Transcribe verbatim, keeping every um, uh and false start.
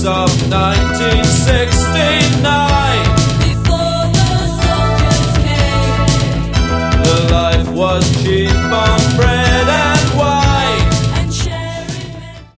of nineteen sixty-nine. Before the soldiers came, The life was cheap on